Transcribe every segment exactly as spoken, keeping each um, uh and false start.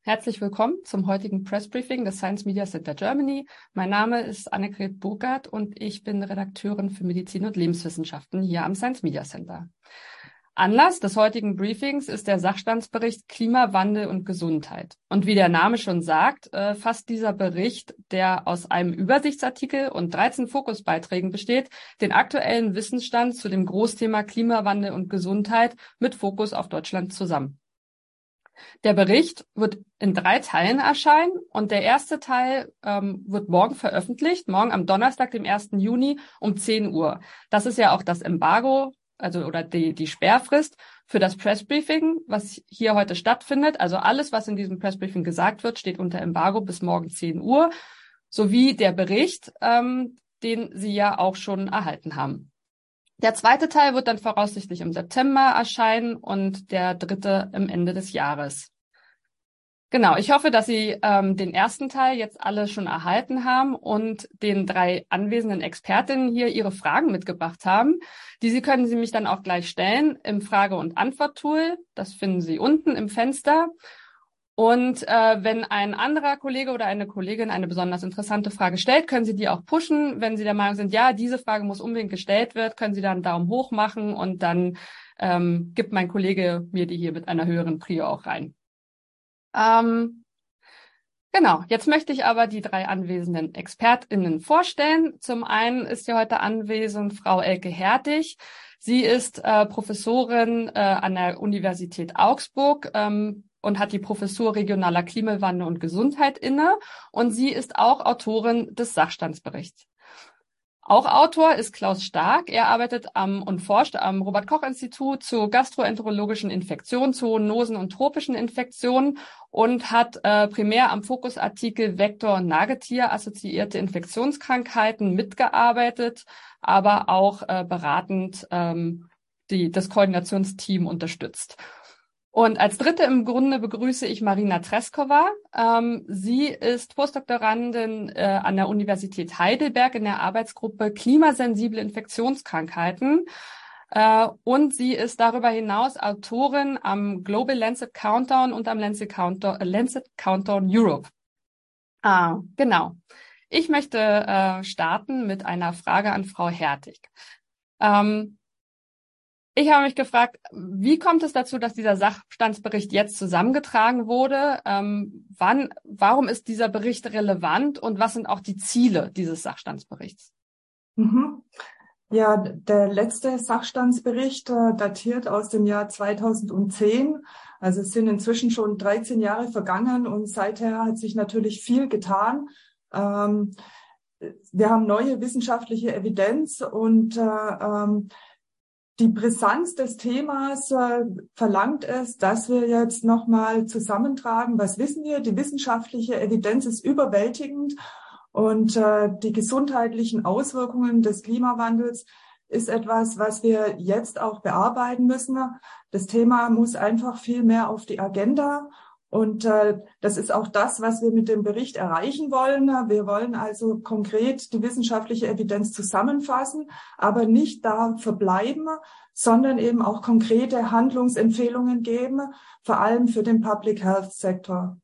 Herzlich willkommen zum heutigen Press Briefing des Science Media Center Germany. Mein Name ist Annegret Burkhardt und ich bin Redakteurin für Medizin und Lebenswissenschaften hier am Science Media Center. Anlass des heutigen Briefings ist der Sachstandsbericht Klimawandel und Gesundheit. Und wie der Name schon sagt, äh, fasst dieser Bericht, der aus einem Übersichtsartikel und dreizehn Fokusbeiträgen besteht, den aktuellen Wissensstand zu dem Großthema Klimawandel und Gesundheit mit Fokus auf Deutschland zusammen. Der Bericht wird in drei Teilen erscheinen und der erste Teil ähm, wird morgen veröffentlicht, morgen am Donnerstag, dem ersten Juni um zehn Uhr. Das ist ja auch das Embargo, also oder die, die Sperrfrist für das Pressbriefing, was hier heute stattfindet. Also alles, was in diesem Pressbriefing gesagt wird, steht unter Embargo bis morgen zehn Uhr, sowie der Bericht, ähm, den Sie ja auch schon erhalten haben. Der zweite Teil wird dann voraussichtlich im September erscheinen und der dritte am Ende des Jahres. Genau, ich hoffe, dass Sie ähm, den ersten Teil jetzt alle schon erhalten haben und den drei anwesenden Expertinnen hier ihre Fragen mitgebracht haben. Diese können Sie mich dann auch gleich stellen im Frage- und Antwort-Tool. Das finden Sie unten im Fenster. Und äh, wenn ein anderer Kollege oder eine Kollegin eine besonders interessante Frage stellt, können Sie die auch pushen. Wenn Sie der Meinung sind, ja, diese Frage muss unbedingt gestellt werden, können Sie da einen Daumen hoch machen und dann ähm, gibt mein Kollege mir die hier mit einer höheren Prio auch rein. Ähm, genau, jetzt möchte ich aber die drei anwesenden ExpertInnen vorstellen. Zum einen ist hier heute anwesend Frau Elke Hertig. Sie ist äh, Professorin äh, an der Universität Augsburg, ähm, und hat die Professur Regionaler Klimawandel und Gesundheit inne. Und sie ist auch Autorin des Sachstandsberichts. Auch Autor ist Klaus Stark. Er arbeitet am und forscht am Robert-Koch-Institut zu gastroenterologischen Infektionen, Zoonosen und tropischen Infektionen und hat äh, primär am Fokusartikel Vektor- und Nagetier-assoziierte Infektionskrankheiten mitgearbeitet, aber auch äh, beratend ähm, die, das Koordinationsteam unterstützt. Und als dritte im Grunde begrüße ich Marina Treskova. Ähm, sie ist Postdoktorandin äh, an der Universität Heidelberg in der Arbeitsgruppe Klimasensible Infektionskrankheiten. Äh, und sie ist darüber hinaus Autorin am Global Lancet Countdown und am Lancet Countdown, äh, Lancet Countdown Europe. Ah, genau. Ich möchte äh, starten mit einer Frage an Frau Hertig. Ähm, Ich habe mich gefragt, wie kommt es dazu, dass dieser Sachstandsbericht jetzt zusammengetragen wurde? Ähm, wann, warum ist dieser Bericht relevant und was sind auch die Ziele dieses Sachstandsberichts? Mhm. Ja, der letzte Sachstandsbericht äh, datiert aus dem Jahr zweitausendzehn. Also es sind inzwischen schon dreizehn Jahre vergangen und seither hat sich natürlich viel getan. Ähm, wir haben neue wissenschaftliche Evidenz und äh, ähm, die Brisanz des Themas äh, verlangt es, dass wir jetzt nochmal zusammentragen, was wissen wir? Die wissenschaftliche Evidenz ist überwältigend und äh, die gesundheitlichen Auswirkungen des Klimawandels ist etwas, was wir jetzt auch bearbeiten müssen. Das Thema muss einfach viel mehr auf die Agenda. Und äh, das ist auch das, was wir mit dem Bericht erreichen wollen. Wir wollen also konkret die wissenschaftliche Evidenz zusammenfassen, aber nicht da verbleiben, sondern eben auch konkrete Handlungsempfehlungen geben, vor allem für den Public Health Sektor.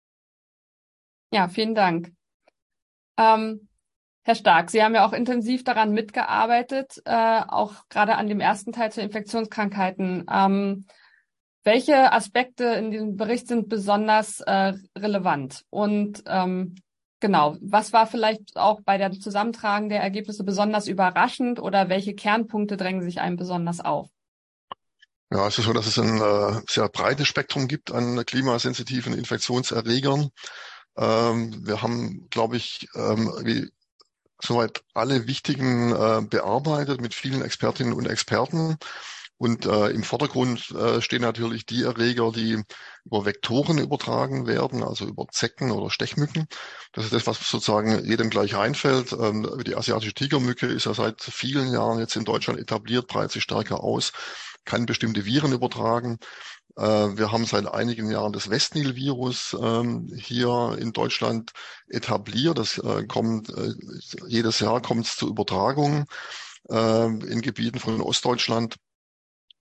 Ja, vielen Dank. Ähm, Herr Stark, Sie haben ja auch intensiv daran mitgearbeitet, äh, auch gerade an dem ersten Teil zu Infektionskrankheiten. Ähm, Welche Aspekte in diesem Bericht sind besonders äh, relevant? Und ähm, genau, was war vielleicht auch bei der Zusammentragen der Ergebnisse besonders überraschend oder welche Kernpunkte drängen sich einem besonders auf? Ja, es ist so, dass es ein äh, sehr breites Spektrum gibt an klimasensitiven Infektionserregern. Ähm, wir haben, glaube ich, ähm, wie, soweit alle wichtigen äh, bearbeitet mit vielen Expertinnen und Experten. Und äh, im Vordergrund äh, stehen natürlich die Erreger, die über Vektoren übertragen werden, also über Zecken oder Stechmücken. Das ist das, was sozusagen jedem gleich einfällt. Ähm, die asiatische Tigermücke ist ja seit vielen Jahren jetzt in Deutschland etabliert, breitet sich stärker aus, kann bestimmte Viren übertragen. Äh, wir haben seit einigen Jahren das Westnil-Virus ähm, hier in Deutschland etabliert. Das äh, kommt äh, jedes Jahr kommt es zu Übertragungen äh, in Gebieten von Ostdeutschland.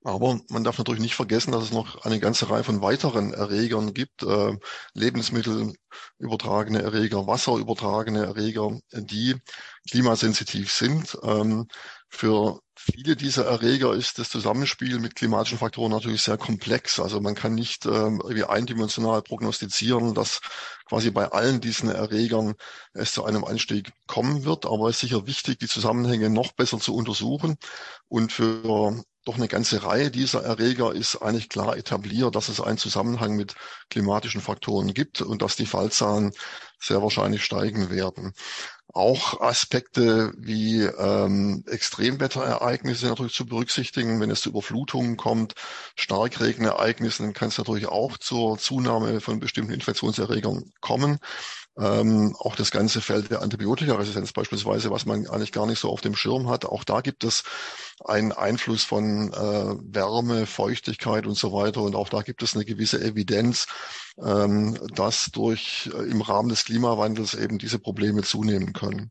Aber man darf natürlich nicht vergessen, dass es noch eine ganze Reihe von weiteren Erregern gibt, äh, lebensmittelübertragene Erreger, wasserübertragene Erreger, die klimasensitiv sind. Ähm, für viele dieser Erreger ist das Zusammenspiel mit klimatischen Faktoren natürlich sehr komplex. Also man kann nicht ähm, irgendwie eindimensional prognostizieren, dass quasi bei allen diesen Erregern es zu einem Anstieg kommen wird. Aber es ist sicher wichtig, die Zusammenhänge noch besser zu untersuchen. Und für doch eine ganze Reihe dieser Erreger ist eigentlich klar etabliert, dass es einen Zusammenhang mit klimatischen Faktoren gibt und dass die Fallzahlen sehr wahrscheinlich steigen werden. Auch Aspekte wie ähm, Extremwetterereignisse natürlich zu berücksichtigen. Wenn es zu Überflutungen kommt, Starkregenereignissen, dann kann es natürlich auch zur Zunahme von bestimmten Infektionserregern kommen. Ähm, auch das ganze Feld der Antibiotikaresistenz beispielsweise, was man eigentlich gar nicht so auf dem Schirm hat. Auch da gibt es einen Einfluss von äh, Wärme, Feuchtigkeit und so weiter. Und auch da gibt es eine gewisse Evidenz, ähm, dass durch äh, im Rahmen des Klimawandels eben diese Probleme zunehmen können.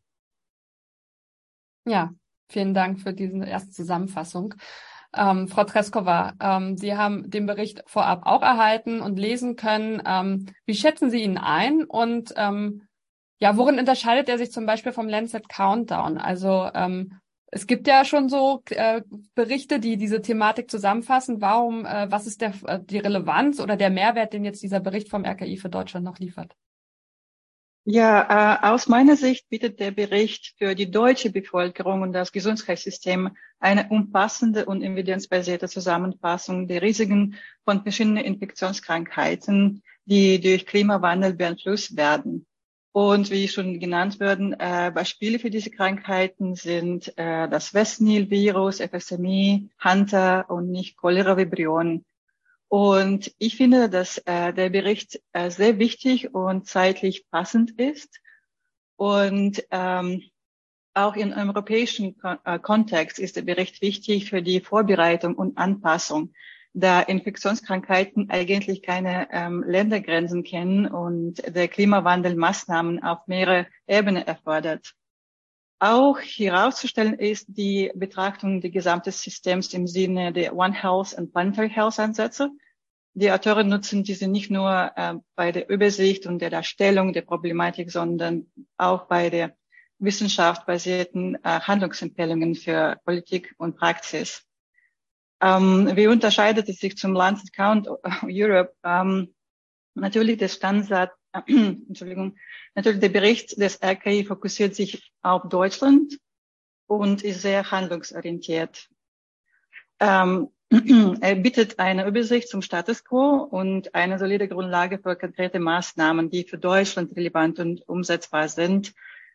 Ja, vielen Dank für diese erste Zusammenfassung. Ähm, Frau Treskova, ähm, Sie haben den Bericht vorab auch erhalten und lesen können. Ähm, wie schätzen Sie ihn ein? Und ähm, ja, worin unterscheidet er sich zum Beispiel vom Lancet Countdown? Also ähm, es gibt ja schon so äh, Berichte, die diese Thematik zusammenfassen. Warum, äh, was ist der, äh, die Relevanz oder der Mehrwert, den jetzt dieser Bericht vom R K I für Deutschland noch liefert? Ja, äh, aus meiner Sicht bietet der Bericht für die deutsche Bevölkerung und das Gesundheitssystem eine umfassende und evidenzbasierte Zusammenfassung der Risiken von verschiedenen Infektionskrankheiten, die durch Klimawandel beeinflusst werden. Und wie schon genannt werden, äh, Beispiele für diese Krankheiten sind äh, das West-Nil-Virus, F S M I, Hunter und nicht Cholera-Vibrion. Und ich finde, dass äh, der Bericht äh, sehr wichtig und zeitlich passend ist. Und ähm, auch im europäischen Ko äh, Kontext ist der Bericht wichtig für die Vorbereitung und Anpassung, da Infektionskrankheiten eigentlich keine ähm, Ländergrenzen kennen und der Klimawandel Maßnahmen auf mehrere Ebenen erfordert. Auch herauszustellen ist die Betrachtung des gesamten Systems im Sinne der One Health und Planetary Health Ansätze. Die Autoren nutzen diese nicht nur äh, bei der Übersicht und der Darstellung der Problematik, sondern auch bei der wissenschaftbasierten äh, Handlungsempfehlungen für Politik und Praxis. Ähm, wie unterscheidet es sich zum Lancet Count Europe? Ähm, natürlich der Standard, äh, Entschuldigung, natürlich der Bericht des R K I fokussiert sich auf Deutschland und ist sehr handlungsorientiert. Ähm, er bietet eine Übersicht zum Status quo und eine solide Grundlage für konkrete Maßnahmen, die für Deutschland relevant und umsetzbar sind.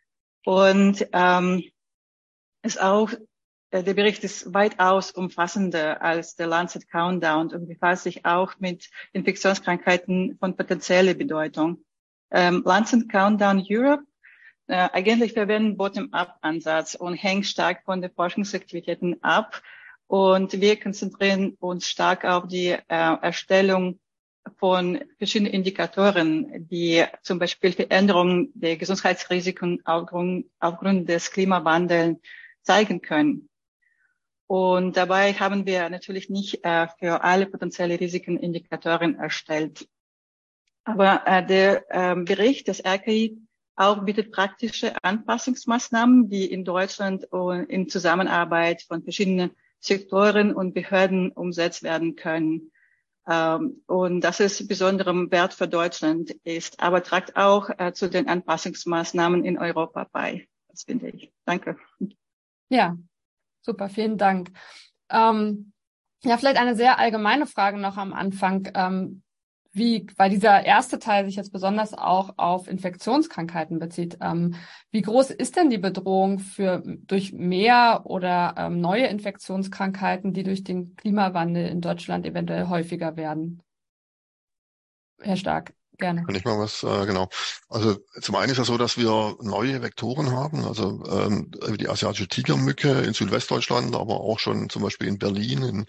Und ähm, ist auch der Bericht ist weitaus umfassender als der Lancet Countdown und befasst sich auch mit Infektionskrankheiten von potenzieller Bedeutung. Ähm, Lancet Countdown Europe äh, eigentlich verwenden Bottom-up-Ansatz und hängt stark von den Forschungsaktivitäten ab. Und wir konzentrieren uns stark auf die äh, Erstellung von verschiedenen Indikatoren, die zum Beispiel Veränderungen der Gesundheitsrisiken aufgrund, aufgrund des Klimawandels zeigen können. Und dabei haben wir natürlich nicht äh, für alle potenzielle Risiken Indikatoren erstellt. Aber äh, der äh, Bericht des R K I auch bietet praktische Anpassungsmaßnahmen, die in Deutschland und in Zusammenarbeit von verschiedenen Sektoren und Behörden umgesetzt werden können. Ähm, und das ist besonderem Wert für Deutschland ist, aber trägt auch äh, zu den Anpassungsmaßnahmen in Europa bei. Das finde ich. Danke. Ja, super, vielen Dank. Ähm, ja, vielleicht eine sehr allgemeine Frage noch am Anfang. Ähm, wie, weil dieser erste Teil sich jetzt besonders auch auf Infektionskrankheiten bezieht. Ähm, wie groß ist denn die Bedrohung für durch mehr oder ähm, neue Infektionskrankheiten, die durch den Klimawandel in Deutschland eventuell häufiger werden? Herr Stark. Gerne. Kann ich mal was, äh, genau. Also zum einen ist ja so, dass wir neue Vektoren haben, also ähm, die asiatische Tigermücke in Südwestdeutschland, aber auch schon zum Beispiel in Berlin, in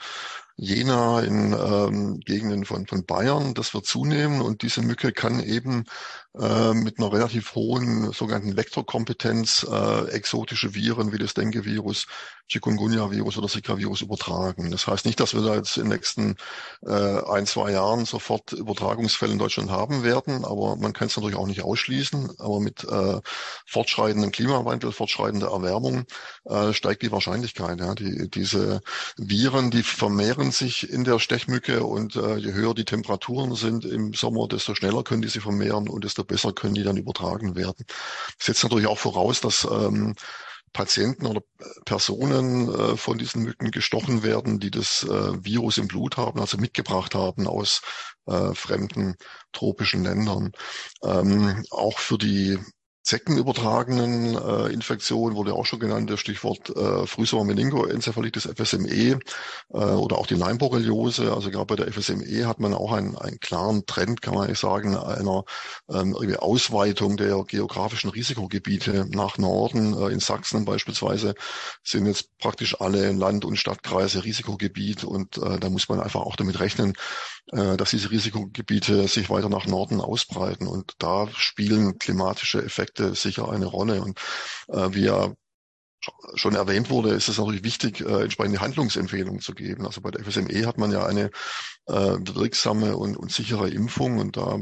Jena, in ähm, Gegenden von, von Bayern. Das wird zunehmen und diese Mücke kann eben äh, mit einer relativ hohen sogenannten Vektorkompetenz äh, exotische Viren wie das Dengue-Virus, Chikungunya-Virus oder Zika-Virus übertragen. Das heißt nicht, dass wir da jetzt in den nächsten äh, ein, zwei Jahren sofort Übertragungsfälle in Deutschland haben werden, aber man kann es natürlich auch nicht ausschließen. Aber mit äh, fortschreitendem Klimawandel, fortschreitender Erwärmung äh, steigt die Wahrscheinlichkeit. Ja. Die, diese Viren, die vermehren sich in der Stechmücke und äh, je höher die Temperaturen sind im Sommer, desto schneller können die sich vermehren und desto besser können die dann übertragen werden. Das setzt natürlich auch voraus, dass ähm, Patienten oder Personen äh, von diesen Mücken gestochen werden, die das äh, Virus im Blut haben, also mitgebracht haben aus äh, fremden tropischen Ländern. Ähm, auch für die Zeckenübertragenen äh, Infektionen wurde auch schon genannt, das Stichwort äh, Frühsommer-Meningoenzephalitis, F S M E äh, oder auch die Lyme-Borreliose. Also gerade bei der F S M E hat man auch einen, einen klaren Trend, kann man eigentlich sagen, einer ähm, Ausweitung der geografischen Risikogebiete nach Norden. Äh, in Sachsen beispielsweise sind jetzt praktisch alle Land- und Stadtkreise Risikogebiet und äh, da muss man einfach auch damit rechnen, äh, dass diese Risikogebiete sich weiter nach Norden ausbreiten und da spielen klimatische Effekte sicher eine Rolle. Und äh, wie ja schon erwähnt wurde, ist es natürlich wichtig, äh, entsprechende Handlungsempfehlungen zu geben. Also bei der F S M E hat man ja eine äh, wirksame und, und sichere Impfung und da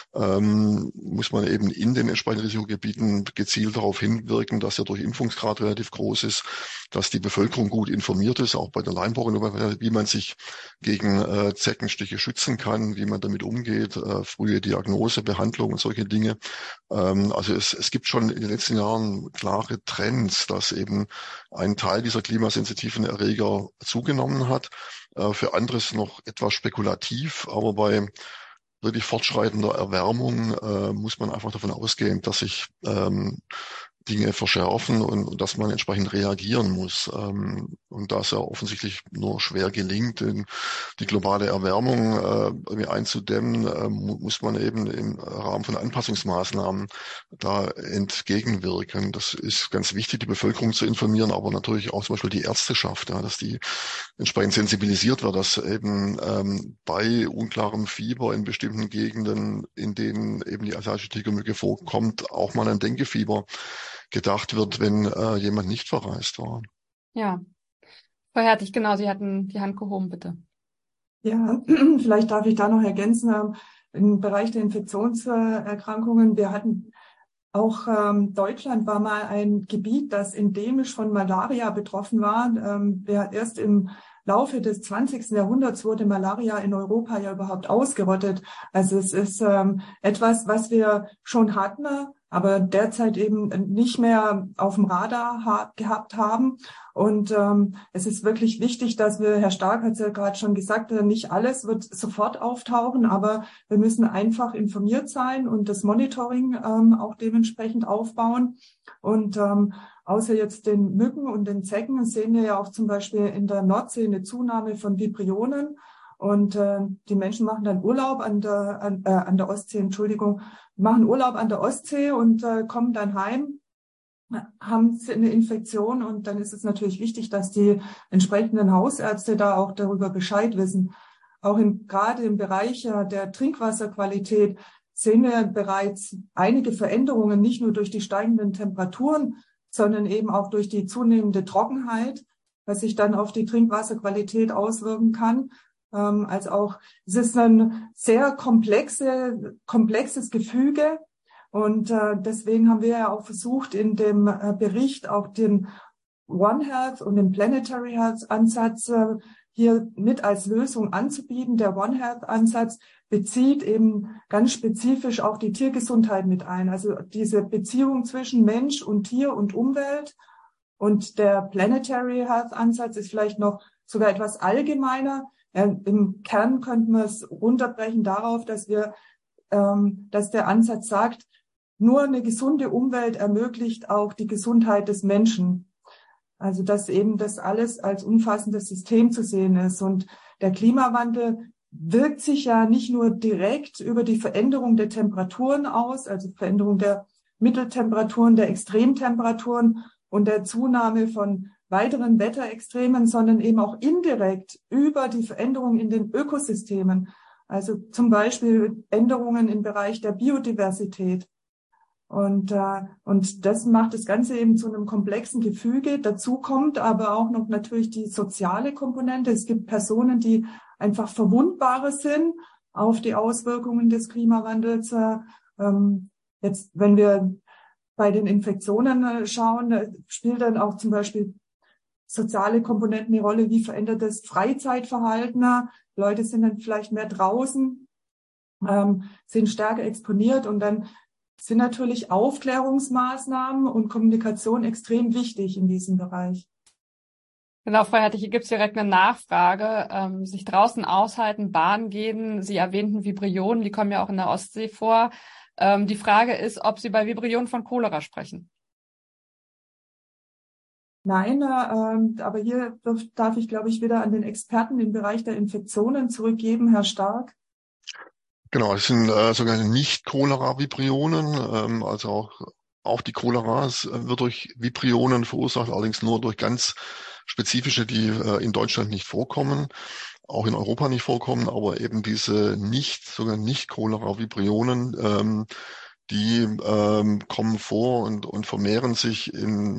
ähm, muss man eben in den entsprechenden Risikogebieten gezielt darauf hinwirken, dass der Durchimpfungsgrad relativ groß ist, dass die Bevölkerung gut informiert ist, auch bei der Lyme-Borreliose, wie man sich gegen äh, Zeckenstiche schützen kann, wie man damit umgeht, äh, frühe Diagnose, Behandlung und solche Dinge. Ähm, also es, es gibt schon in den letzten Jahren klare Trends, dass eben ein Teil dieser klimasensitiven Erreger zugenommen hat. Äh, für anderes noch etwas spekulativ, aber bei wirklich fortschreitender Erwärmung äh, muss man einfach davon ausgehen, dass sich ähm, Dinge verschärfen und, und dass man entsprechend reagieren muss. Ähm, und da es ja offensichtlich nur schwer gelingt, in die globale Erwärmung äh, irgendwie einzudämmen, äh, muss man eben im Rahmen von Anpassungsmaßnahmen da entgegenwirken. Das ist ganz wichtig, die Bevölkerung zu informieren, aber natürlich auch zum Beispiel die Ärzteschaft, ja, dass die entsprechend sensibilisiert wird, dass eben ähm, bei unklarem Fieber in bestimmten Gegenden, in denen eben die asiatische Tigermücke vorkommt, auch mal an Denguefieber gedacht wird, wenn äh, jemand nicht verreist war. Ja, Frau Hertig, genau, Sie hatten die Hand gehoben, bitte. Ja, vielleicht darf ich da noch ergänzen, im Bereich der Infektionserkrankungen, wir hatten auch ähm, Deutschland war mal ein Gebiet, das endemisch von Malaria betroffen war. Ähm, wir, erst im Laufe des zwanzigsten Jahrhunderts wurde Malaria in Europa ja überhaupt ausgerottet. Also es ist ähm, etwas, was wir schon hatten, aber derzeit eben nicht mehr auf dem Radar ha- gehabt haben. Und ähm, es ist wirklich wichtig, dass wir, Herr Stark hat es ja gerade schon gesagt, nicht alles wird sofort auftauchen, aber wir müssen einfach informiert sein und das Monitoring ähm, auch dementsprechend aufbauen. Und ähm, außer jetzt den Mücken und den Zecken sehen wir ja auch zum Beispiel in der Nordsee eine Zunahme von Vibrionen. Und äh, die Menschen machen dann Urlaub an der, an, äh, an der Ostsee, Entschuldigung, machen Urlaub an der Ostsee und äh, kommen dann heim, haben eine Infektion und dann ist es natürlich wichtig, dass die entsprechenden Hausärzte da auch darüber Bescheid wissen. Auch im, gerade im Bereich äh, der Trinkwasserqualität sehen wir bereits einige Veränderungen, nicht nur durch die steigenden Temperaturen, sondern eben auch durch die zunehmende Trockenheit, was sich dann auf die Trinkwasserqualität auswirken kann. Ähm, als auch, es ist ein sehr komplexe, komplexes Gefüge. Und äh, deswegen haben wir ja auch versucht, in dem äh, Bericht auch den One Health und den Planetary Health Ansatz äh, hier mit als Lösung anzubieten. Der One Health Ansatz bezieht eben ganz spezifisch auch die Tiergesundheit mit ein. Also diese Beziehung zwischen Mensch und Tier und Umwelt. Und der Planetary Health Ansatz ist vielleicht noch sogar etwas allgemeiner. Ja, im Kern könnten wir es runterbrechen darauf, dass wir, ähm, dass der Ansatz sagt, nur eine gesunde Umwelt ermöglicht auch die Gesundheit des Menschen. Also dass eben das alles als umfassendes System zu sehen ist. Und der Klimawandel wirkt sich ja nicht nur direkt über die Veränderung der Temperaturen aus, also Veränderung der Mitteltemperaturen, der Extremtemperaturen und der Zunahme von weiteren Wetterextremen, sondern eben auch indirekt über die Veränderung in den Ökosystemen. Also zum Beispiel Änderungen im Bereich der Biodiversität. Und, äh, und das macht das Ganze eben zu einem komplexen Gefüge. Dazu kommt aber auch noch natürlich die soziale Komponente. Es gibt Personen, die einfach verwundbarer sind auf die Auswirkungen des Klimawandels. Ähm, jetzt, wenn wir bei den Infektionen schauen, spielt dann auch zum Beispiel soziale Komponenten eine Rolle. Wie verändert das Freizeitverhalten? Leute sind dann vielleicht mehr draußen, ähm, sind stärker exponiert, und dann sind natürlich Aufklärungsmaßnahmen und Kommunikation extrem wichtig in diesem Bereich. Genau, Frau Hertig, hier gibt's direkt eine Nachfrage. Ähm, sich draußen aushalten, Bahn gehen. Sie erwähnten Vibrionen, die kommen ja auch in der Ostsee vor. Ähm, die Frage ist, ob Sie bei Vibrionen von Cholera sprechen. Nein, äh, aber hier darf ich, glaube ich, wieder an den Experten im Bereich der Infektionen zurückgeben, Herr Stark. Genau, das sind äh, sogenannte Nicht-Cholera-Vibrionen, ähm, also auch, auch die Cholera es, äh, wird durch Vibrionen verursacht, allerdings nur durch ganz spezifische, die äh, in Deutschland nicht vorkommen, auch in Europa nicht vorkommen, aber eben diese nicht, sogar Nicht-Cholera-Vibrionen, ähm, die ähm, kommen vor und, und vermehren sich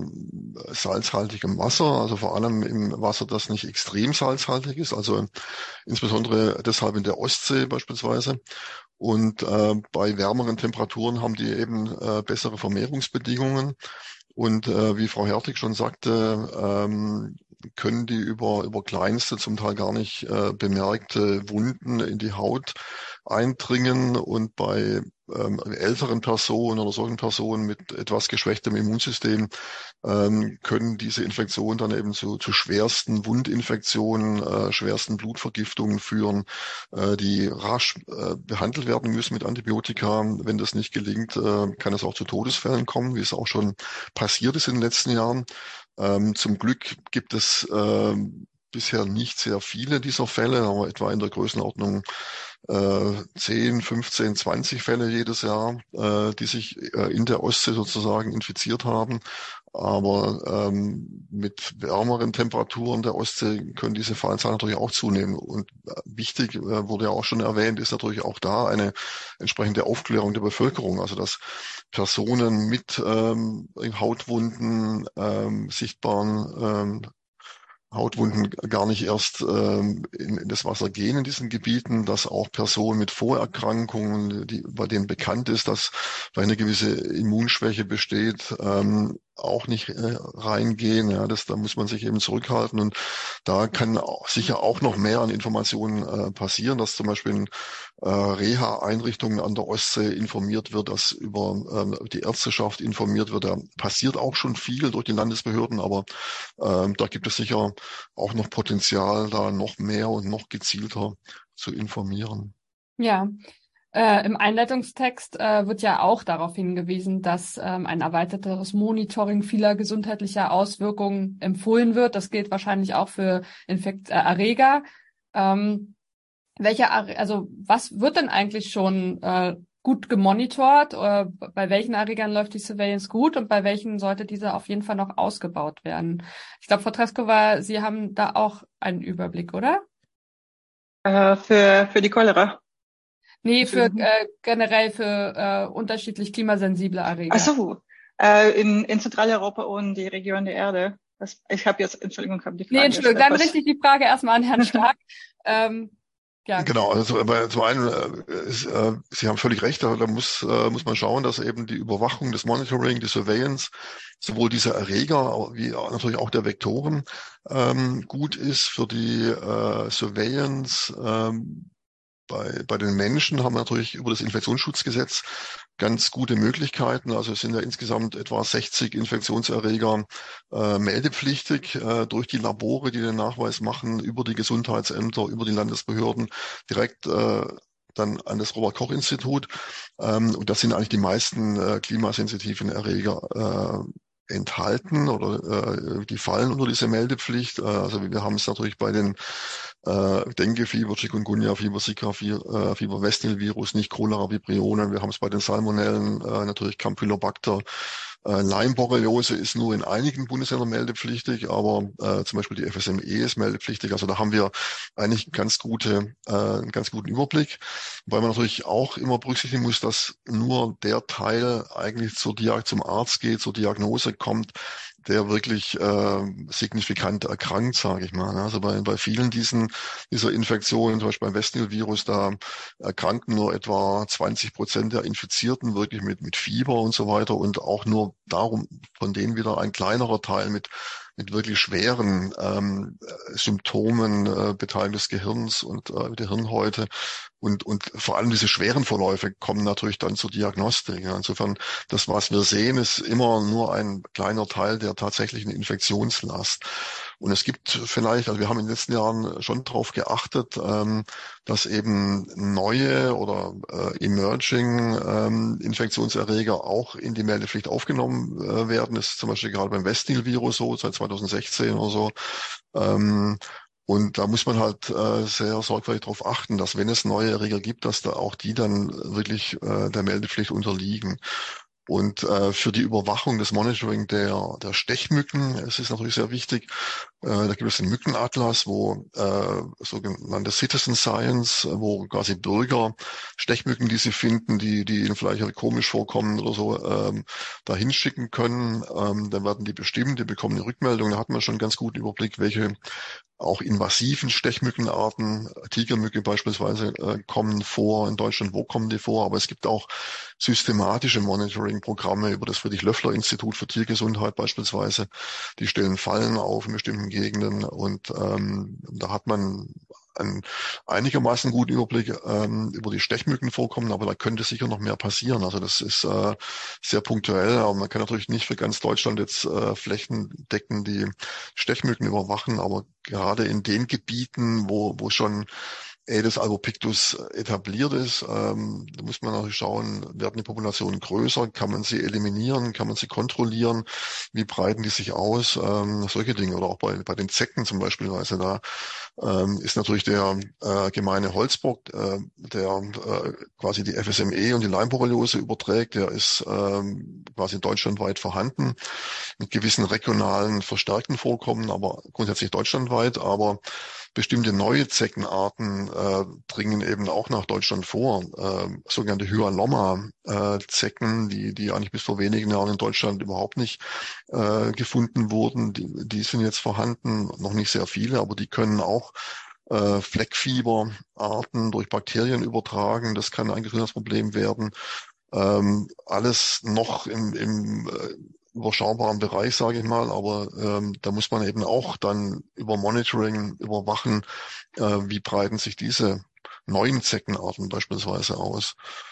in salzhaltigem Wasser, also vor allem im Wasser, das nicht extrem salzhaltig ist, also insbesondere deshalb in der Ostsee beispielsweise. Und äh, bei wärmeren Temperaturen haben die eben äh, bessere Vermehrungsbedingungen. Und äh, wie Frau Hertig schon sagte, ähm, können die über über kleinste, zum Teil gar nicht äh, bemerkte Wunden in die Haut eindringen. Und bei ähm, älteren Personen oder solchen Personen mit etwas geschwächtem Immunsystem ähm, können diese Infektionen dann eben zu, zu schwersten Wundinfektionen, äh, schwersten Blutvergiftungen führen, äh, die rasch äh, behandelt werden müssen mit Antibiotika. Wenn das nicht gelingt, äh, kann es auch zu Todesfällen kommen, wie es auch schon passiert ist in den letzten Jahren. Ähm, zum Glück gibt es äh, bisher nicht sehr viele dieser Fälle, aber etwa in der Größenordnung äh, zehn, fünfzehn, zwanzig Fälle jedes Jahr, äh, die sich äh, in der Ostsee sozusagen infiziert haben. Aber ähm, mit wärmeren Temperaturen der Ostsee können diese Fallzahlen natürlich auch zunehmen. Und äh, wichtig, äh, wurde ja auch schon erwähnt, ist natürlich auch da eine entsprechende Aufklärung der Bevölkerung. Also dass Personen mit ähm, Hautwunden, ähm, sichtbaren ähm, Hautwunden gar nicht erst ähm, in, in das Wasser gehen in diesen Gebieten, dass auch Personen mit Vorerkrankungen, die, bei denen bekannt ist, dass vielleicht eine gewisse Immunschwäche besteht, ähm, auch nicht äh, reingehen. Ja, das, da muss man sich eben zurückhalten, und da kann auch, sicher auch noch mehr an Informationen äh, passieren, dass zum Beispiel in äh, Reha-Einrichtungen an der Ostsee informiert wird, dass über ähm, die Ärzteschaft informiert wird. Da passiert auch schon viel durch die Landesbehörden, aber ähm, da gibt es sicher auch noch Potenzial, da noch mehr und noch gezielter zu informieren. Ja. Äh, im Einleitungstext äh, wird ja auch darauf hingewiesen, dass ähm, ein erweitertes Monitoring vieler gesundheitlicher Auswirkungen empfohlen wird. Das gilt wahrscheinlich auch für Infekt äh, Erreger. Ähm, welche, also was wird denn eigentlich schon äh, gut gemonitort? Oder bei welchen Erregern läuft die Surveillance gut und bei welchen sollte diese auf jeden Fall noch ausgebaut werden? Ich glaube, Frau Treskova, Sie haben da auch einen Überblick, oder? Äh, für, für die Cholera. Nee, für äh, generell für äh, unterschiedlich klimasensible Erreger. Ach so, äh, in, in Zentraleuropa und die Region der Erde. Das, ich habe jetzt, Entschuldigung, habe die Frage. Nee, Entschuldigung, dann richte ich die Frage erstmal an Herrn Stark. ähm, ja. Genau, also bei, zum einen, äh, ist, äh, Sie haben völlig recht, da, da muss, äh, muss man schauen, dass eben die Überwachung, das Monitoring, die Surveillance, sowohl dieser Erreger wie auch, natürlich auch der Vektoren ähm, gut ist. Für die äh, Surveillance ähm, Bei, bei den Menschen haben wir natürlich über das Infektionsschutzgesetz ganz gute Möglichkeiten. Also es sind ja insgesamt etwa sechzig Infektionserreger äh, meldepflichtig äh, durch die Labore, die den Nachweis machen, über die Gesundheitsämter, über die Landesbehörden, direkt äh, dann an das Robert-Koch-Institut. Ähm, und das sind eigentlich die meisten äh, klimasensitiven Erreger äh, enthalten oder äh, die fallen unter diese Meldepflicht. Äh, also wir haben es natürlich bei den äh, Dengue-Fieber, Chikungunya-Fieber, Zika-Fieber, äh, Fieber West-Nil-Virus, nicht Cholera-Vibrionen. Wir haben es bei den Salmonellen, äh, natürlich Campylobacter. Äh, Lyme-Borreliose ist nur in einigen Bundesländern meldepflichtig, aber äh, zum Beispiel die F S M E ist meldepflichtig. Also da haben wir eigentlich ganz gute, äh, einen ganz guten Überblick, weil man natürlich auch immer berücksichtigen muss, dass nur der Teil eigentlich zur Diag- zum Arzt geht, zur Diagnose kommt, der wirklich äh, signifikant erkrankt, sage ich mal. Also bei, bei vielen diesen dieser Infektionen, zum Beispiel beim West-Nil-Virus, da erkranken nur etwa zwanzig Prozent der Infizierten wirklich mit mit Fieber und so weiter und auch nur darum von denen wieder ein kleinerer Teil mit mit wirklich schweren ähm, Symptomen, äh, Beteiligung des Gehirns und äh, der Hirnhäute. Und, und vor allem diese schweren Verläufe kommen natürlich dann zur Diagnostik. Ja. Insofern, das, was wir sehen, ist immer nur ein kleiner Teil der tatsächlichen Infektionslast. Und es gibt vielleicht, also wir haben in den letzten Jahren schon darauf geachtet, ähm, dass eben neue oder äh, emerging ähm, Infektionserreger auch in die Meldepflicht aufgenommen äh, werden. Das ist zum Beispiel gerade beim West-Nil-Virus so, seit zweitausendsechzehn oder so. Ähm, Und da muss man halt äh, sehr sorgfältig darauf achten, dass wenn es neue Erreger gibt, dass da auch die dann wirklich äh, der Meldepflicht unterliegen. Und äh, für die Überwachung des Monitoring der, der Stechmücken, es ist natürlich sehr wichtig, äh, da gibt es den Mückenatlas, wo äh, sogenannte Citizen Science, wo quasi Bürger Stechmücken, die sie finden, die, die ihnen vielleicht komisch vorkommen oder so, ähm, da hinschicken können. Ähm, dann werden die bestimmt, die bekommen eine Rückmeldung, da hat man schon einen ganz guten Überblick, welche auch invasiven Stechmückenarten, Tigermücke beispielsweise, äh, kommen vor in Deutschland. Wo kommen die vor? Aber es gibt auch systematische Monitoring-Programme über das Friedrich-Löffler-Institut für Tiergesundheit beispielsweise. Die stellen Fallen auf in bestimmten Gegenden und ähm, da hat man einen einigermaßen guten Überblick ähm, über die Stechmückenvorkommen, aber da könnte sicher noch mehr passieren. Also das ist äh, sehr punktuell, aber man kann natürlich nicht für ganz Deutschland jetzt äh, flächendeckend die Stechmücken überwachen, aber gerade in den Gebieten, wo, wo schon Aedes albopictus etabliert ist, ähm, da muss man natürlich schauen, werden die Populationen größer, kann man sie eliminieren, kann man sie kontrollieren, wie breiten die sich aus, ähm, solche Dinge. Oder auch bei, bei den Zecken zum Beispiel, also da ähm, ist natürlich der äh, gemeine Holzbock, äh, der äh, quasi die F S M E und die Lyme-Borreliose überträgt, der ist ähm, quasi deutschlandweit vorhanden, mit gewissen regionalen verstärkten Vorkommen, aber grundsätzlich deutschlandweit, aber bestimmte neue Zeckenarten äh, dringen eben auch nach Deutschland vor. Äh, sogenannte Hyalomma-Zecken, die, die eigentlich bis vor wenigen Jahren in Deutschland überhaupt nicht äh, gefunden wurden, die, die sind jetzt vorhanden, noch nicht sehr viele, aber die können auch äh, Fleckfieberarten durch Bakterien übertragen. Das kann ein Gesundheitsproblem werden. Ähm, alles noch im, im äh, überschaubaren Bereich, sage ich mal, aber ähm, da muss man eben auch dann über Monitoring überwachen, äh, wie breiten sich diese neuen Zeckenarten beispielsweise aus.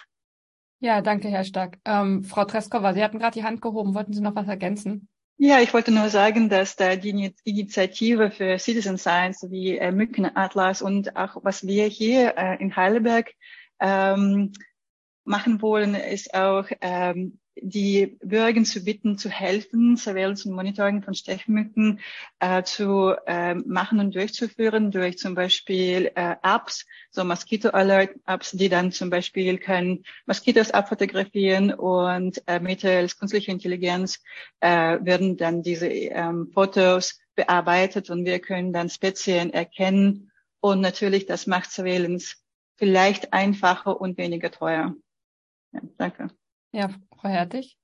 Ja, danke, Herr Stark. Ähm, Frau Treskova, Sie hatten gerade die Hand gehoben. Wollten Sie noch was ergänzen? Ja, ich wollte nur sagen, dass da die Initiative für Citizen Science wie äh, Mückenatlas und auch was wir hier äh, in Heidelberg ähm, machen wollen, ist auch ähm, die Bürger zu bitten, zu helfen, Surveillance und Monitoring von Stechmücken äh, zu äh, machen und durchzuführen durch zum Beispiel äh, Apps, so Mosquito Alert Apps, die dann zum Beispiel können Moskitos abfotografieren und äh, mittels künstlicher Intelligenz äh, werden dann diese ähm, Fotos bearbeitet und wir können dann Spezien erkennen und natürlich das macht Surveillance vielleicht einfacher und weniger teuer. Ja, danke. Ja, Frau Hertig.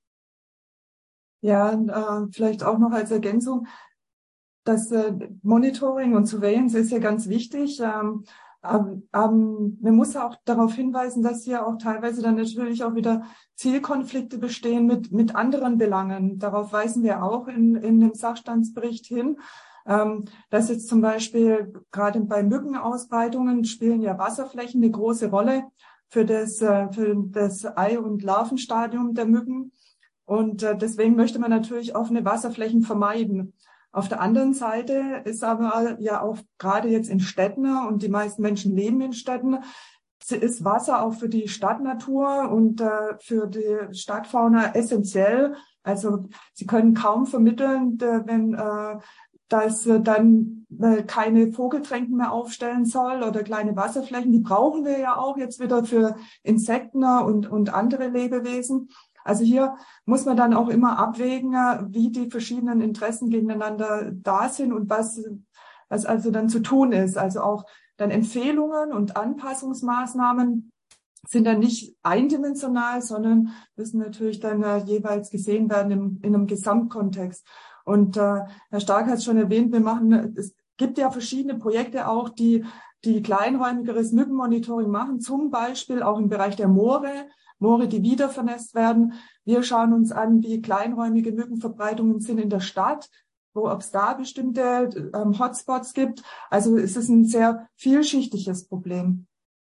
Ja, äh, vielleicht auch noch als Ergänzung, das äh, Monitoring und Surveillance ist ja ganz wichtig. Ähm, ähm, ähm, man muss auch darauf hinweisen, dass hier auch teilweise dann natürlich auch wieder Zielkonflikte bestehen mit, mit anderen Belangen. Darauf weisen wir auch in, in dem Sachstandsbericht hin. Ähm, dass jetzt zum Beispiel gerade bei Mückenausbreitungen spielen ja Wasserflächen eine große Rolle für das, für das Ei- und Larvenstadium der Mücken. Und deswegen möchte man natürlich offene Wasserflächen vermeiden. Auf der anderen Seite ist aber ja auch gerade jetzt in Städten, und die meisten Menschen leben in Städten, ist Wasser auch für die Stadtnatur und äh, für die Stadtfauna essentiell. Also sie können kaum vermitteln, wenn äh, dass dann äh, keine Vogeltränken mehr aufstellen soll oder kleine Wasserflächen. Die brauchen wir ja auch jetzt wieder für Insekten und, und andere Lebewesen. Also hier muss man dann auch immer abwägen, wie die verschiedenen Interessen gegeneinander da sind und was, was also dann zu tun ist. Also auch dann Empfehlungen und Anpassungsmaßnahmen sind dann nicht eindimensional, sondern müssen natürlich dann äh, jeweils gesehen werden im, in einem Gesamtkontext. Und äh, Herr Stark hat es schon erwähnt, wir machen, es gibt ja verschiedene Projekte auch, die die kleinräumigeres Mückenmonitoring machen, zum Beispiel auch im Bereich der Moore, Moore, die wieder vernässt werden. Wir schauen uns an, wie kleinräumige Mückenverbreitungen sind in der Stadt, wo ob es da bestimmte ähm, Hotspots gibt. Also es ist ein sehr vielschichtiges Problem.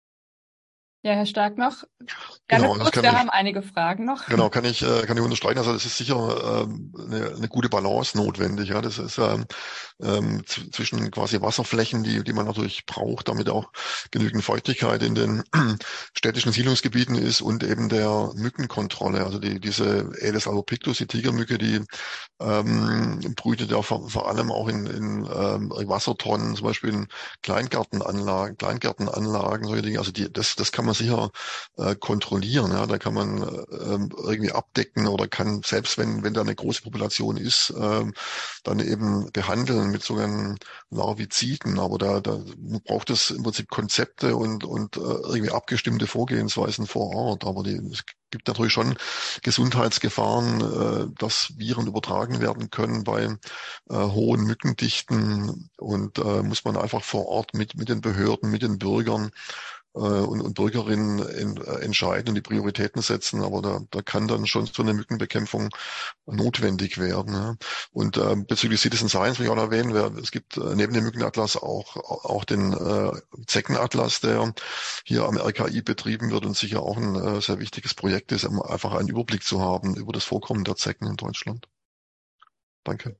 Ja, Herr Stark noch. Gerne Genau, das kurz, kann wir ich, haben einige Fragen noch. genau, kann ich, äh, kann ich unterstreichen. Also es ist sicher ähm, eine, eine gute Balance notwendig. Ja, das ist ähm, ähm, zwischen quasi Wasserflächen, die, die man natürlich braucht, damit auch genügend Feuchtigkeit in den städtischen Siedlungsgebieten ist und eben der Mückenkontrolle. Also die, diese Aedes albopictus, die Tigermücke, die ähm, brütet ja vor, vor allem auch in, in ähm, Wassertonnen, zum Beispiel in Kleingärtenanlagen, Kleingärtenanlagen, solche Dinge. Also die, das, das kann man sicher äh, kontrollieren. Ja, da kann man äh, irgendwie abdecken oder kann selbst, wenn wenn da eine große Population ist, äh, dann eben behandeln mit sogenannten Larviziden. Aber da, da braucht es im Prinzip Konzepte und und äh, irgendwie abgestimmte Vorgehensweisen vor Ort. Aber die, es gibt natürlich schon Gesundheitsgefahren, äh, dass Viren übertragen werden können bei äh, hohen Mückendichten und äh, muss man einfach vor Ort mit mit den Behörden, mit den Bürgern und, und Bürgerinnen in, äh, entscheiden und die Prioritäten setzen, aber da, da kann dann schon so eine Mückenbekämpfung notwendig werden. Ja. Und äh, bezüglich Citizen Science will ich auch noch erwähnen, wer, es gibt äh, neben dem Mückenatlas auch auch den äh, Zeckenatlas, der hier am R K I betrieben wird und sicher auch ein äh, sehr wichtiges Projekt ist, um einfach einen Überblick zu haben über das Vorkommen der Zecken in Deutschland. Danke.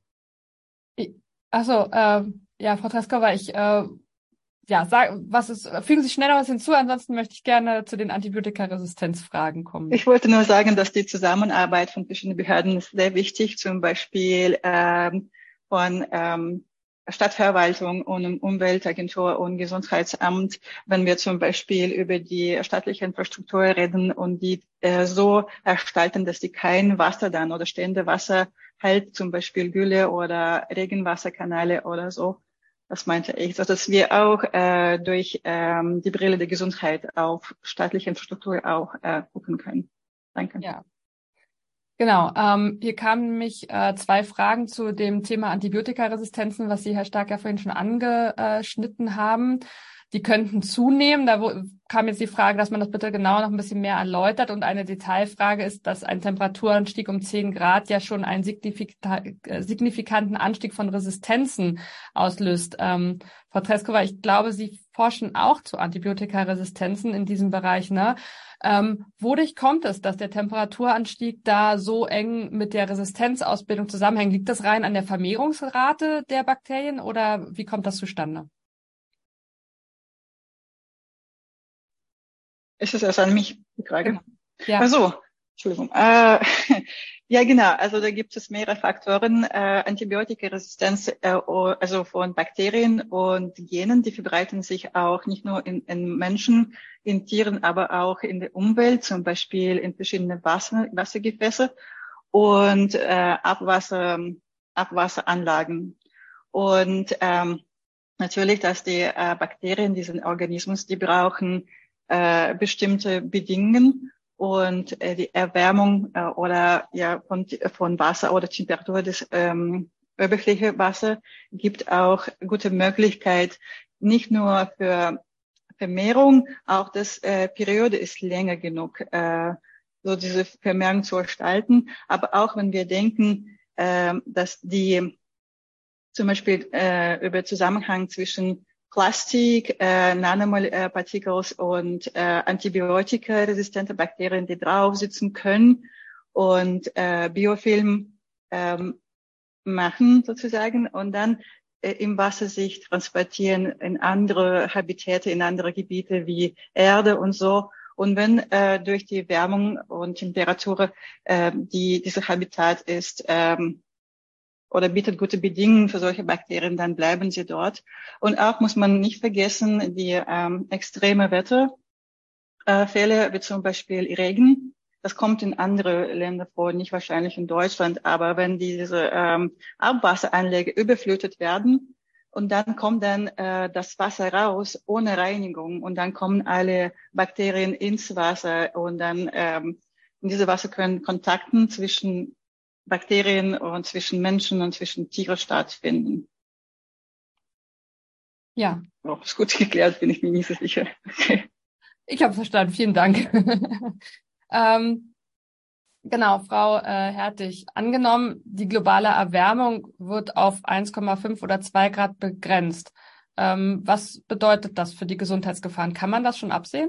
Also äh, ja, Frau Treskova, ich äh, Ja, sag, was ist, fügen Sie schnell noch was hinzu, ansonsten möchte ich gerne zu den Antibiotikaresistenzfragen kommen. Ich wollte nur sagen, dass die Zusammenarbeit von verschiedenen Behörden ist sehr wichtig, zum Beispiel ähm, von ähm, Stadtverwaltung und Umweltagentur und Gesundheitsamt, wenn wir zum Beispiel über die staatliche Infrastruktur reden und die äh, so gestalten, dass die kein Wasser dann oder stehende Wasser hält, zum Beispiel Gülle oder Regenwasserkanäle oder so. Das meinte ich, so dass wir auch äh, durch ähm, die Brille der Gesundheit auf staatliche Infrastruktur auch äh, gucken können. Danke. Ja, genau. Ähm, hier kamen nämlich äh, zwei Fragen zu dem Thema Antibiotikaresistenzen, was Sie, Herr Stark, ja vorhin schon angeschnitten haben. Die könnten zunehmen. Da wo, kam jetzt die Frage, dass man das bitte genau noch ein bisschen mehr erläutert. Und eine Detailfrage ist, dass ein Temperaturanstieg um zehn Grad ja schon einen signifika- signifikanten Anstieg von Resistenzen auslöst. Ähm, Frau Treskova, ich glaube, Sie forschen auch zu Antibiotikaresistenzen in diesem Bereich, ne? Ähm, wodurch kommt es, dass der Temperaturanstieg da so eng mit der Resistenzausbildung zusammenhängt? Liegt das rein an der Vermehrungsrate der Bakterien oder wie kommt das zustande? Ist es erst an mich die Frage? Genau. Ja. Ach so, Entschuldigung. Äh, ja, genau. Also da gibt es mehrere Faktoren. Äh, Antibiotikaresistenz, äh, also von Bakterien und Genen, die verbreiten sich auch nicht nur in, in Menschen, in Tieren, aber auch in der Umwelt, zum Beispiel in verschiedene Wasser, Wassergefäße und äh, Abwasser, Abwasseranlagen. Und ähm, natürlich, dass die äh, Bakterien, diesen Organismus, die brauchen äh, bestimmte Bedingungen und äh, die Erwärmung äh, oder ja von von Wasser oder Temperatur des ähm, Oberflächewasser gibt auch gute Möglichkeit, nicht nur für Vermehrung, auch das äh, Periode ist länger genug, äh, so diese Vermehrung zu gestalten. Aber auch wenn wir denken, äh, dass die zum Beispiel äh, über Zusammenhang zwischen Plastik, äh, Nanoparticles und äh, antibiotikaresistente Bakterien, die drauf sitzen können und äh, Biofilm ähm, machen sozusagen. Und dann äh, im Wasser sich transportieren in andere Habitate, in andere Gebiete wie Erde und so. Und wenn äh, durch die Wärmung und Temperatur äh, die diese Habitat ist ähm, oder bietet gute Bedingungen für solche Bakterien, dann bleiben sie dort. Und auch muss man nicht vergessen, die ähm, extreme Wetterfälle, wie zum Beispiel Regen. Das kommt in andere Länder vor, nicht wahrscheinlich in Deutschland. Aber wenn diese ähm, Abwasseranlagen überflutet werden und dann kommt dann äh, das Wasser raus ohne Reinigung und dann kommen alle Bakterien ins Wasser und dann ähm, in diese Wasser können Kontakten zwischen Bakterien und zwischen Menschen und zwischen Tieren stattfinden. Ja. Ob es gut geklärt, bin ich mir nicht so sicher. Okay. Ich habe verstanden, vielen Dank. ähm, genau, Frau äh, Hertig, angenommen, die globale Erwärmung wird auf eins Komma fünf oder zwei Grad begrenzt. Ähm, was bedeutet das für die Gesundheitsgefahren? Kann man das schon absehen?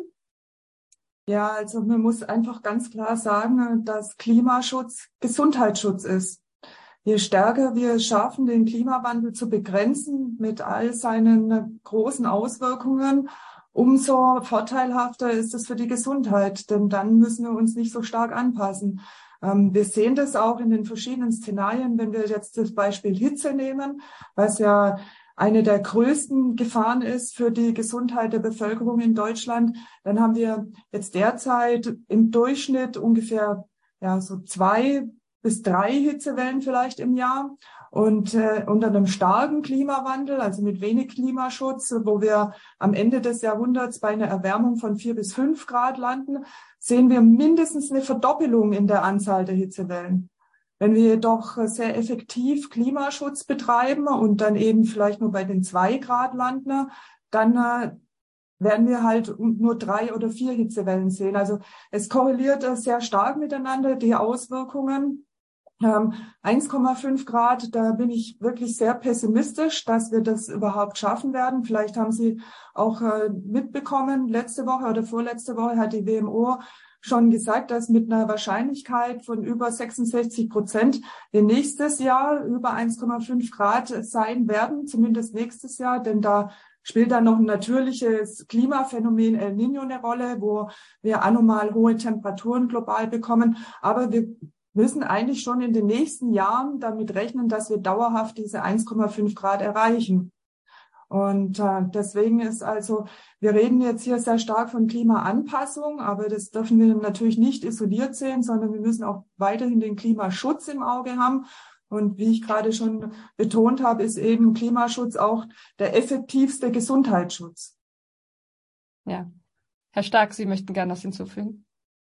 Ja, also man muss einfach ganz klar sagen, dass Klimaschutz Gesundheitsschutz ist. Je stärker wir es schaffen, den Klimawandel zu begrenzen mit all seinen großen Auswirkungen, umso vorteilhafter ist es für die Gesundheit, denn dann müssen wir uns nicht so stark anpassen. Ähm, wir sehen das auch in den verschiedenen Szenarien, wenn wir jetzt das Beispiel Hitze nehmen, was ja eine der größten Gefahren ist für die Gesundheit der Bevölkerung in Deutschland, dann haben wir jetzt derzeit im Durchschnitt ungefähr ja so zwei bis drei Hitzewellen vielleicht im Jahr. Und äh, unter einem starken Klimawandel, also mit wenig Klimaschutz, wo wir am Ende des Jahrhunderts bei einer Erwärmung von vier bis fünf Grad landen, sehen wir mindestens eine Verdoppelung in der Anzahl der Hitzewellen. Wenn wir jedoch sehr effektiv Klimaschutz betreiben und dann eben vielleicht nur bei den zwei Grad landen, dann äh, werden wir halt nur drei oder vier Hitzewellen sehen. Also es korreliert äh, sehr stark miteinander, die Auswirkungen. Ähm, eins Komma fünf Grad, da bin ich wirklich sehr pessimistisch, dass wir das überhaupt schaffen werden. Vielleicht haben Sie auch äh, mitbekommen, letzte Woche oder vorletzte Woche hat die W M O schon gesagt, dass mit einer Wahrscheinlichkeit von über sechsundsechzig Prozent wir nächstes Jahr über eins Komma fünf Grad sein werden, zumindest nächstes Jahr, denn da spielt dann noch ein natürliches Klimaphänomen El Niño eine Rolle, wo wir anormal hohe Temperaturen global bekommen. Aber wir müssen eigentlich schon in den nächsten Jahren damit rechnen, dass wir dauerhaft diese eins Komma fünf Grad erreichen. Und äh, deswegen ist also, wir reden jetzt hier sehr stark von Klimaanpassung, aber das dürfen wir natürlich nicht isoliert sehen, sondern wir müssen auch weiterhin den Klimaschutz im Auge haben. Und wie ich gerade schon betont habe, ist eben Klimaschutz auch der effektivste Gesundheitsschutz. Ja. Herr Stark, Sie möchten gerne das hinzufügen?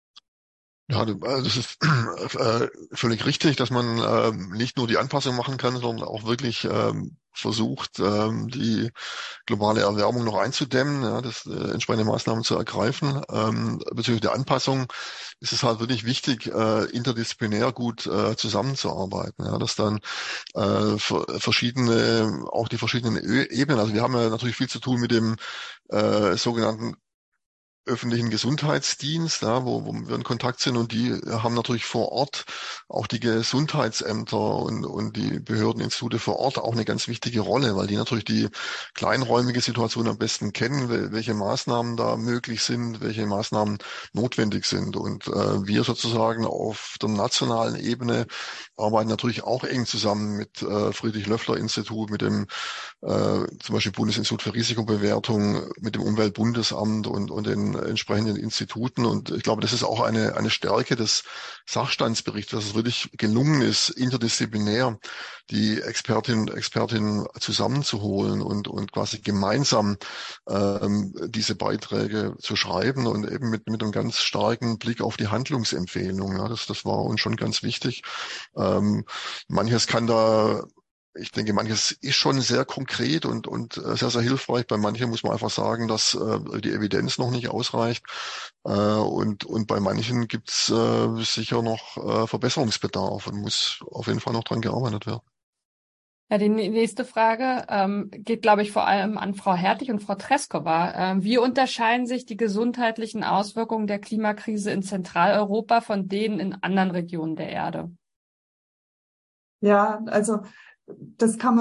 Ja, das ist äh, völlig richtig, dass man äh, nicht nur die Anpassung machen kann, sondern auch wirklich ähm, versucht, ähm, die globale Erwärmung noch einzudämmen, ja, das äh, entsprechende Maßnahmen zu ergreifen. Ähm, bezüglich der Anpassung ist es halt wirklich wichtig, äh, interdisziplinär gut äh, zusammenzuarbeiten, ja, dass dann äh, verschiedene, auch die verschiedenen Ebenen, also wir haben ja natürlich viel zu tun mit dem äh, sogenannten öffentlichen Gesundheitsdienst, ja, wo, wo wir in Kontakt sind, und die haben natürlich vor Ort auch die Gesundheitsämter und, und die Behördeninstitute vor Ort auch eine ganz wichtige Rolle, weil die natürlich die kleinräumige Situation am besten kennen, welche Maßnahmen da möglich sind, welche Maßnahmen notwendig sind. Und äh, wir sozusagen auf der nationalen Ebene arbeiten natürlich auch eng zusammen mit äh, Friedrich-Löffler-Institut, mit dem äh, zum Beispiel Bundesinstitut für Risikobewertung, mit dem Umweltbundesamt und, und den entsprechenden Instituten. Und ich glaube, das ist auch eine, eine Stärke des Sachstandsberichts, dass es wirklich gelungen ist, interdisziplinär die Expertinnen und Expertinnen zusammenzuholen und, und quasi gemeinsam ähm, diese Beiträge zu schreiben und eben mit, mit einem ganz starken Blick auf die Handlungsempfehlungen. Ja, das, das war uns schon ganz wichtig. Ähm, manches kann da Ich denke, manches ist schon sehr konkret und, und sehr, sehr hilfreich. Bei manchen muss man einfach sagen, dass äh, die Evidenz noch nicht ausreicht. Äh, und, und bei manchen gibt es äh, sicher noch äh, Verbesserungsbedarf und muss auf jeden Fall noch dran gearbeitet werden. Ja, die nächste Frage ähm, geht, glaube ich, vor allem an Frau Hertig und Frau Treskova. Ähm, wie unterscheiden sich die gesundheitlichen Auswirkungen der Klimakrise in Zentraleuropa von denen in anderen Regionen der Erde? Ja, also das kann man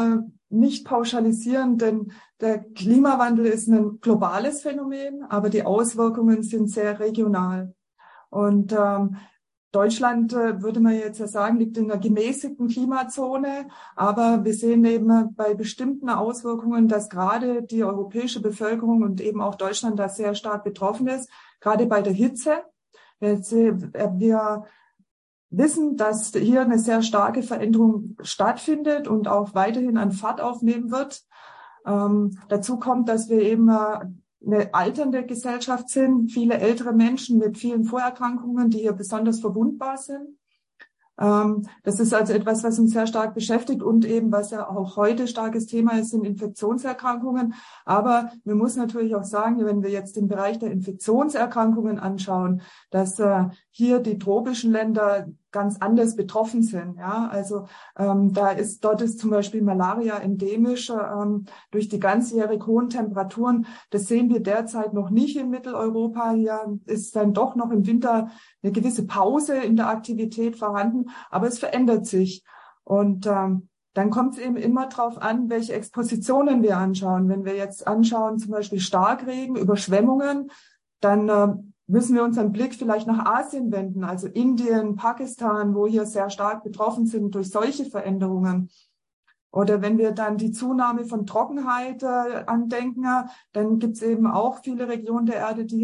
nicht pauschalisieren, denn der Klimawandel ist ein globales Phänomen, aber die Auswirkungen sind sehr regional. Und ähm, Deutschland, äh, würde man jetzt ja sagen, liegt in einer gemäßigten Klimazone, aber wir sehen eben bei bestimmten Auswirkungen, dass gerade die europäische Bevölkerung und eben auch Deutschland da sehr stark betroffen ist, gerade bei der Hitze. Wir, wir wissen, dass hier eine sehr starke Veränderung stattfindet und auch weiterhin an Fahrt aufnehmen wird. Ähm, dazu kommt, dass wir eben äh, eine alternde Gesellschaft sind, viele ältere Menschen mit vielen Vorerkrankungen, die hier besonders verwundbar sind. Ähm, das ist also etwas, was uns sehr stark beschäftigt und eben, was ja auch heute starkes Thema ist, sind Infektionserkrankungen. Aber wir müssen natürlich auch sagen, wenn wir jetzt den Bereich der Infektionserkrankungen anschauen, dass äh, hier die tropischen Länder ganz anders betroffen sind. Ja, also ähm, da ist dort ist zum Beispiel Malaria endemisch ähm, durch die ganzjährig hohen Temperaturen. Das sehen wir derzeit noch nicht in Mitteleuropa. Hier ist dann doch noch im Winter eine gewisse Pause in der Aktivität vorhanden, aber es verändert sich. Und ähm, dann kommt es eben immer darauf an, welche Expositionen wir anschauen. Wenn wir jetzt anschauen, zum Beispiel Starkregen, Überschwemmungen, dann äh, müssen wir unseren Blick vielleicht nach Asien wenden, also Indien, Pakistan, wo hier sehr stark betroffen sind durch solche Veränderungen. Oder wenn wir dann die Zunahme von Trockenheit äh, andenken, dann gibt es eben auch viele Regionen der Erde, die